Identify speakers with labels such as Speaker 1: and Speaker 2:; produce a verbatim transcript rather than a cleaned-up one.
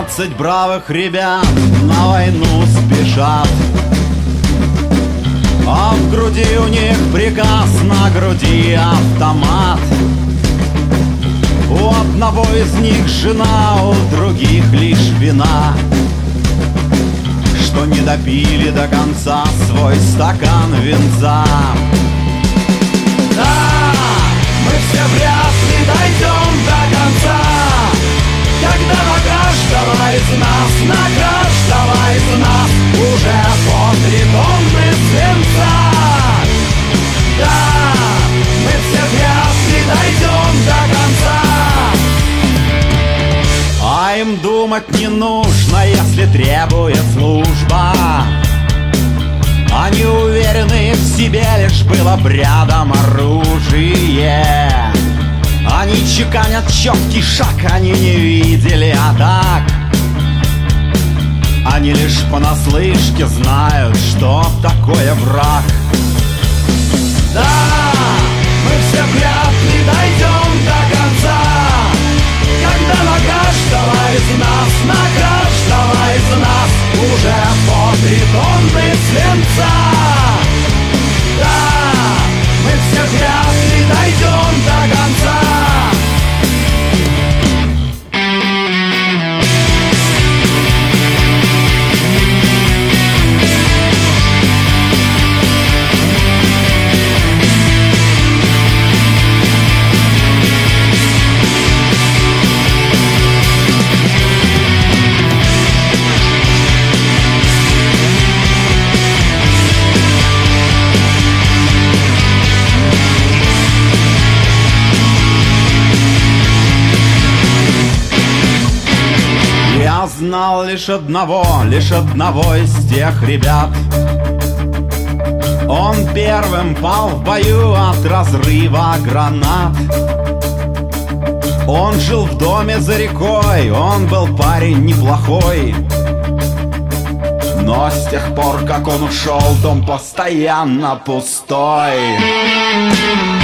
Speaker 1: Двадцать бравых ребят на войну спешат, а в груди у них приказ, на груди автомат. У одного из них жена, у других лишь вина, что не допили до конца свой стакан винца. Да, мы все вряд ли дойдем до конца, когда на каждого из нас, на каждого из нас уже по три тонны свинца. Да, мы все вряд ли дойдем до конца, а им думать не нужно, если требует служба. Они уверены в себе, лишь было б рядом оружие. Они чеканят четкий шаг, они не видели атак. Они лишь понаслышке знают, что такое враг. Да, мы все вряд ли дойдем до конца, когда на каждого из нас, на каждого из нас уже по три тонны свинца. Да, мы все вряд ли дойдем до конца. Я знал лишь одного, лишь одного из тех ребят. Он первым пал в бою от разрыва гранат. Он жил в доме за рекой, он был парень неплохой. Но с тех пор, как он ушел, дом постоянно пустой.